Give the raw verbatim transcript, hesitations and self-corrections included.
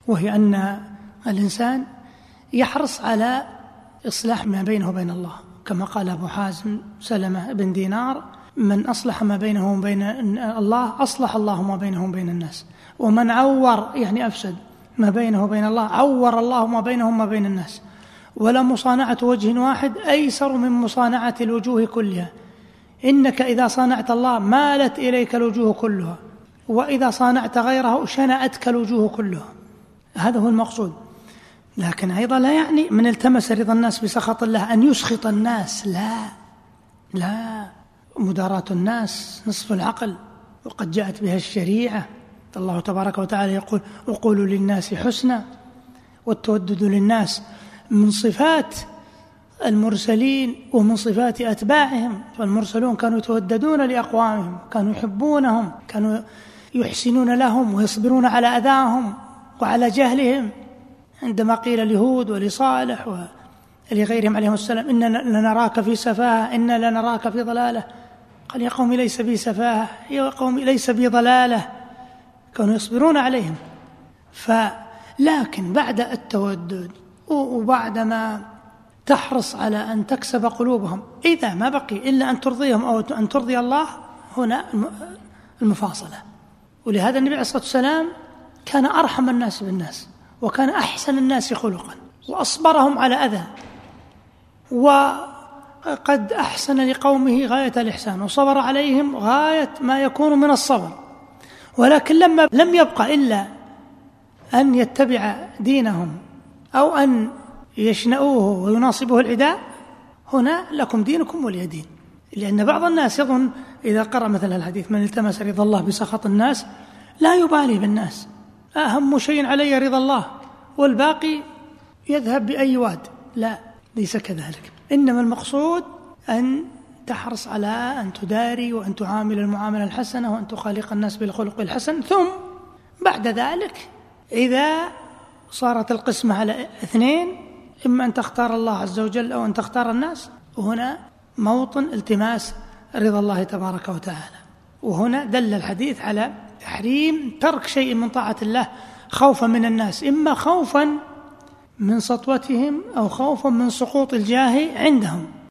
وهي أن الإنسان يحرص على إصلاح ما بينه وبين الله، كما قال أبو حازم سلمة بن دينار: من أصلح ما بينه وبين الله أصلح الله ما بينه وبين الناس، ومن عور يعني أفسد ما بينه وبين الله عور الله ما بينه وما بين الناس. ولا مصانعة وجه واحد أيسر من مصانعة الوجوه كلها، إنك إذا صانعت الله مالت إليك الوجوه كلها، وإذا صانعت غيره شنأتك الوجوه كلها. هذا هو المقصود. لكن أيضا لا يعني من التمس رضا الناس بسخط الله أن يسخط الناس، لا لا، مداراة الناس نصف العقل، وقد جاءت بها الشريعة. الله تبارك وتعالى يقول: وقولوا للناس حسنا. والتودد للناس من صفات المرسلين ومن صفات أتباعهم، فالمرسلون كانوا يتوددون لأقوامهم، كانوا يحبونهم، كانوا يحسنون لهم ويصبرون على أذاهم وعلى جهلهم. عندما قيل لهود ولصالح ولغيرهم عليهم السلام: إننا لنراك في سفاهة، إننا لنراك في ضلالة، قال: يا قوم ليس بي سفاهة، يا قوم ليس بي ضلالة. كانوا يصبرون عليهم. فلكن بعد التودد وبعدما تحرص على أن تكسب قلوبهم، إذا ما بقي إلا أن ترضيهم أو أن ترضي الله، هنا المفاصلة. ولهذا النبي عليه الصلاة والسلام كان أرحم الناس بالناس، وكان أحسن الناس خلقا، وأصبرهم على أذى، وقد أحسن لقومه غاية الإحسان، وصبر عليهم غاية ما يكون من الصبر. ولكن لما لم يبقى إلا أن يتبع دينهم أو أن يشنؤوه ويناصبه العداء، هنا لكم دينكم ولي دين. لأن بعض الناس يظن إذا قرأ مثل الحديث: من التمس رضا الله بسخط الناس، لا يبالي بالناس، أهم شيء علي رضا الله والباقي يذهب بأي واد. لا، ليس كذلك. إنما المقصود أن تحرص على أن تداري وأن تعامل المعاملة الحسنة وأن تخالق الناس بالخلق الحسن. ثم بعد ذلك إذا صارت القسمة على اثنين، إما أن تختار الله عز وجل أو أن تختار الناس، وهنا موطن التماس رضا الله تبارك وتعالى. وهنا دل الحديث على تحريم ترك شيء من طاعة الله خوفا من الناس، إما خوفا من سطوتهم أو خوفا من سقوط الجاه عندهم.